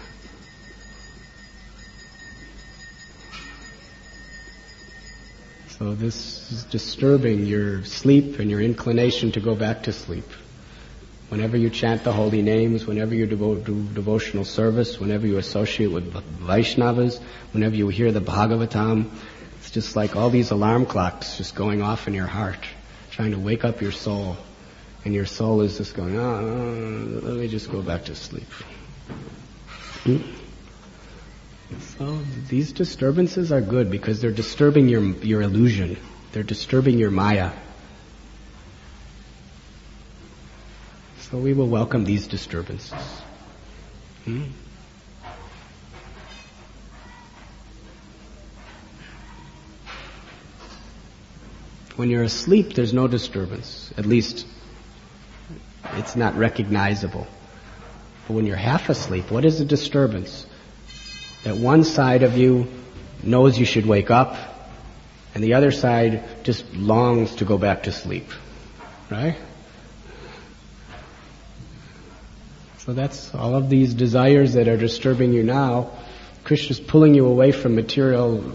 So this is disturbing your sleep and your inclination to go back to sleep. Whenever you chant the holy names, whenever you do devotional service, whenever you associate with Vaishnavas, whenever you hear the Bhagavatam, it's just like all these alarm clocks just going off in your heart, trying to wake up your soul. And your soul is just going, let me just go back to sleep. So These disturbances are good because they're disturbing your illusion. They're disturbing your maya. So we will welcome these disturbances. When you're asleep, there's no disturbance. At least, it's not recognizable. But when you're half asleep, what is the disturbance? That one side of you knows you should wake up, and the other side just longs to go back to sleep. Right? So that's all of these desires that are disturbing you now. Krishna's pulling you away from material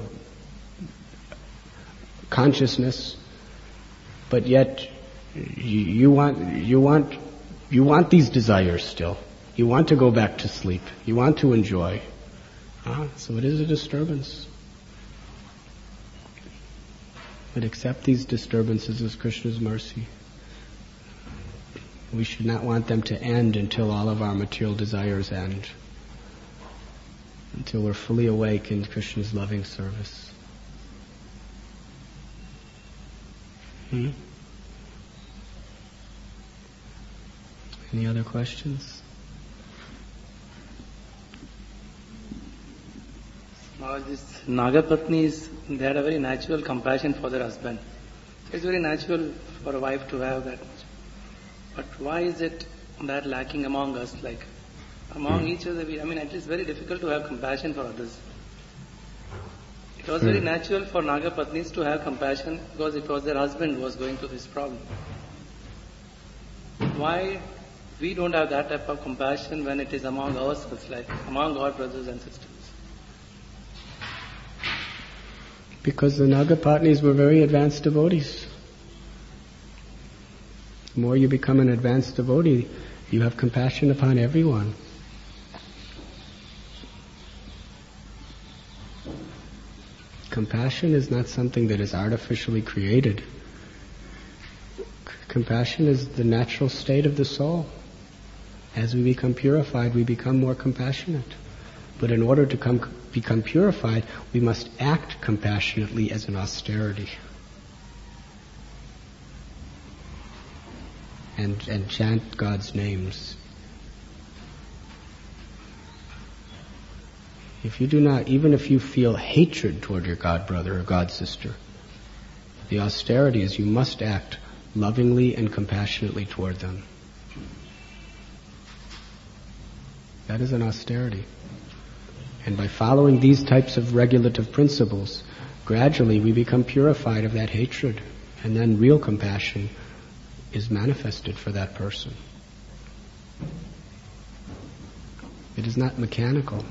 consciousness, but yet you want these desires still. You want to go back to sleep. You want to enjoy. So it is a disturbance. But accept these disturbances as Krishna's mercy. We should not want them to end until all of our material desires end. Until we're fully awake in Krishna's loving service. Any other questions? Now these Nagapatnis, they had a very natural compassion for their husband. It's very natural for a wife to have that. But why is it that lacking among us? Like, among each other, it's very difficult to have compassion for others. It was very natural for Nagapatnis to have compassion because it was their husband who was going through this problem. Why we don't have that type of compassion when it is among ourselves, like among our brothers and sisters? Because the Nagapatnis were very advanced devotees. The more you become an advanced devotee, you have compassion upon everyone. Compassion is not something that is artificially created. Compassion is the natural state of the soul. As we become purified, we become more compassionate. But in order to become purified, we must act compassionately as an austerity. And chant God's names. If you do not, even if you feel hatred toward your God brother or God sister, the austerity is you must act lovingly and compassionately toward them. That is an austerity. And by following these types of regulative principles, gradually we become purified of that hatred, and then real compassion is manifested for that person. It is not mechanical.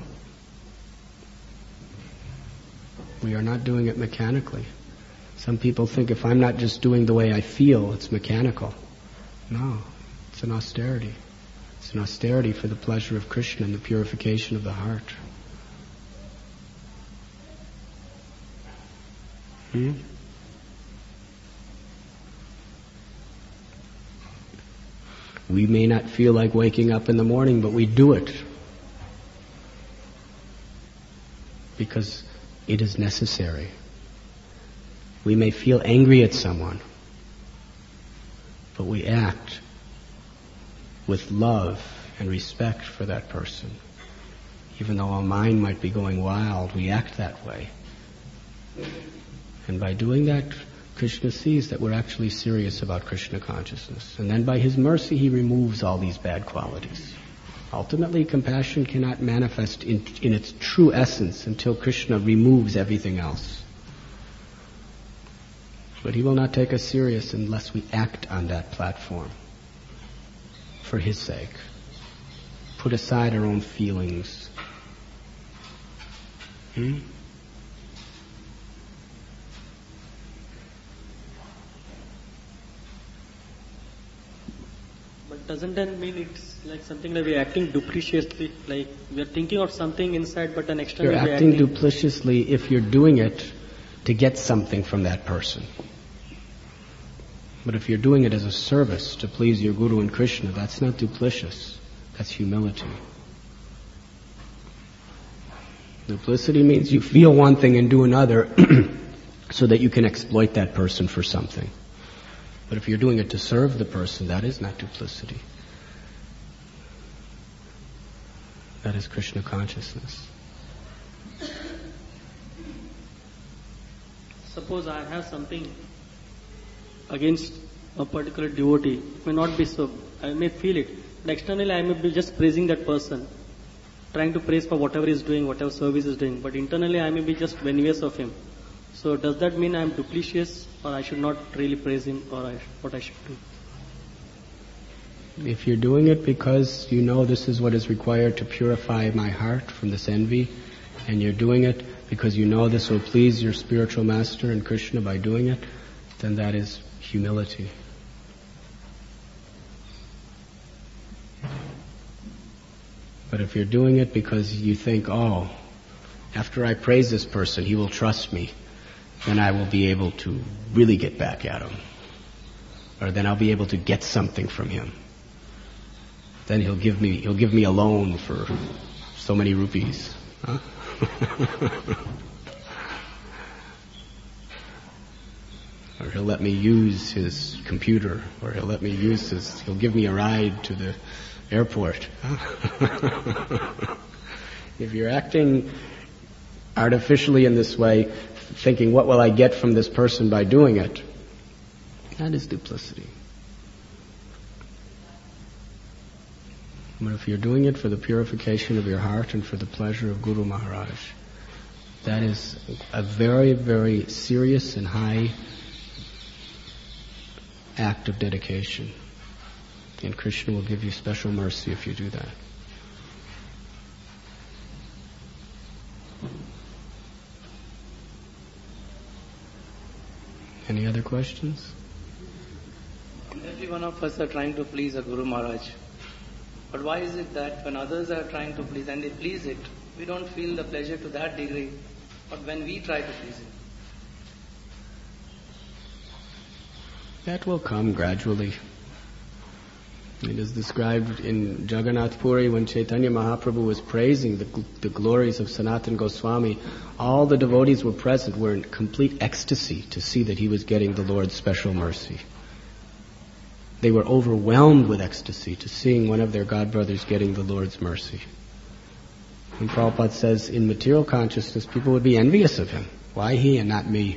We are not doing it mechanically. Some people think if I'm not just doing the way I feel, it's mechanical. No, it's an austerity. It's an austerity for the pleasure of Krishna and the purification of the heart. We may not feel like waking up in the morning, but we do it. Because it is necessary. We may feel angry at someone, but we act with love and respect for that person. Even though our mind might be going wild, we act that way. And by doing that, Krishna sees that we're actually serious about Krishna consciousness. And then by His mercy, He removes all these bad qualities. Ultimately, compassion cannot manifest in its true essence until Krishna removes everything else. But He will not take us serious unless we act on that platform for His sake. Put aside our own feelings. But doesn't that mean it's like something like we're acting duplicitously, like we're thinking of something inside but then externally You're acting duplicitously if you're doing it to get something from that person. But if you're doing it as a service to please your Guru and Krishna, that's not duplicitous. That's humility. Duplicity means you feel one thing and do another so that you can exploit that person for something. But if you're doing it to serve the person, that is not duplicity. That is Krishna consciousness. Suppose I have something against a particular devotee, it may not be so, I may feel it. But externally I may be just praising that person, trying to praise for whatever he is doing, whatever service he is doing, but internally I may be just envious of him. So does that mean I am duplicitous, or I should not really praise him, or what I should do? If you're doing it because you know this is what is required to purify my heart from this envy, and you're doing it because you know this will please your spiritual master and Krishna by doing it, then that is humility. But if you're doing it because you think, oh, after I praise this person, he will trust me, then I will be able to really get back at him. Or then I'll be able to get something from him. Then he'll give me a loan for so many rupees. Huh? Or he'll let me use his computer, or he'll give me a ride to the airport. If you're acting artificially in this way, thinking, what will I get from this person by doing it? That is duplicity. But if you're doing it for the purification of your heart and for the pleasure of Guru Maharaj, that is a very, very serious and high act of dedication. And Krishna will give you special mercy if you do that. Any other questions? Every one of us are trying to please a Guru Maharaj. But why is it that when others are trying to please and they please it, we don't feel the pleasure to that degree, but when we try to please him? That will come gradually. It is described in Jagannath Puri when Chaitanya Mahaprabhu was praising the glories of Sanatana Goswami. All the devotees were present, were in complete ecstasy to see that he was getting the Lord's special mercy. They were overwhelmed with ecstasy to seeing one of their godbrothers getting the Lord's mercy. And Prabhupada says, in material consciousness, people would be envious of him. Why he and not me?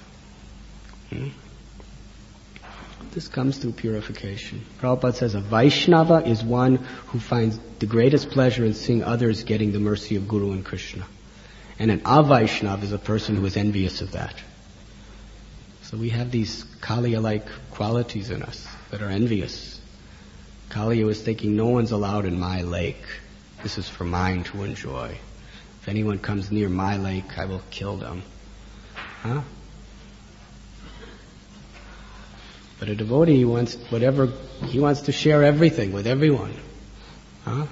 This comes through purification. Prabhupada says a Vaishnava is one who finds the greatest pleasure in seeing others getting the mercy of Guru and Krishna. And an Avaishnava is a person who is envious of that. So we have these Kaliya-like qualities in us that are envious. Kaliya was thinking, no one's allowed in my lake. This is for mine to enjoy. If anyone comes near my lake, I will kill them. Huh? But a devotee, he wants to share everything with everyone. Huh?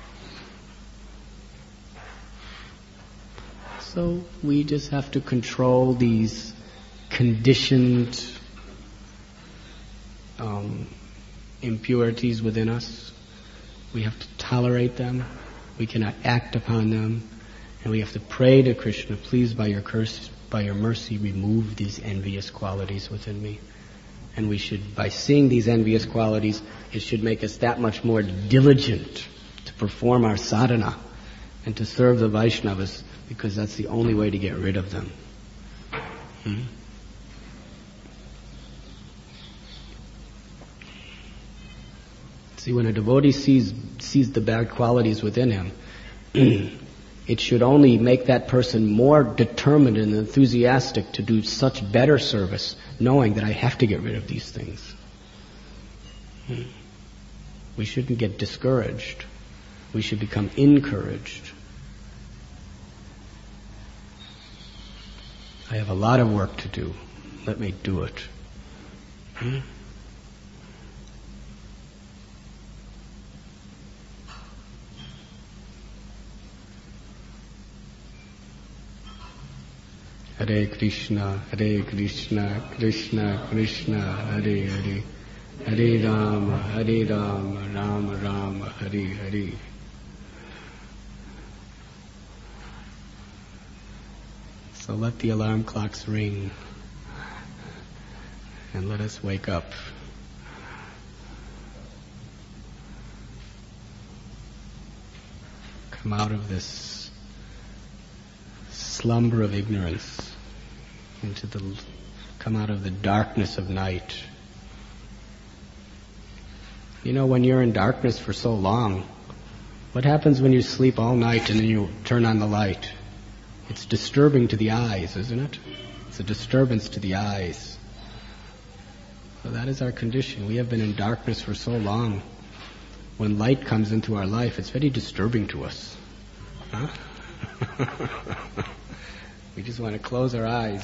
So we just have to control these conditioned impurities within us. We have to tolerate them. We cannot act upon them. And we have to pray to Krishna, please by your mercy, remove these envious qualities within me. And we should, by seeing these envious qualities, it should make us that much more diligent to perform our sadhana and to serve the Vaishnavas, because that's the only way to get rid of them. See, when a devotee sees the bad qualities within him, it should only make that person more determined and enthusiastic to do such better service, knowing that I have to get rid of these things. We shouldn't get discouraged. We should become encouraged. I have a lot of work to do. Let me do it. Hare Krishna, Krishna Krishna, Hare Hare, Hare Rama, Rama Rama, Hare Hare. So let the alarm clocks ring and let us wake up. Come out of this slumber of ignorance come out of the darkness of night. You know, when you're in darkness for so long, what happens when you sleep all night and then you turn on the light? It's disturbing to the eyes, isn't it? It's a disturbance to the eyes. So that is our condition. We have been in darkness for so long. When light comes into our life, it's very disturbing to us. Huh? We just want to close our eyes.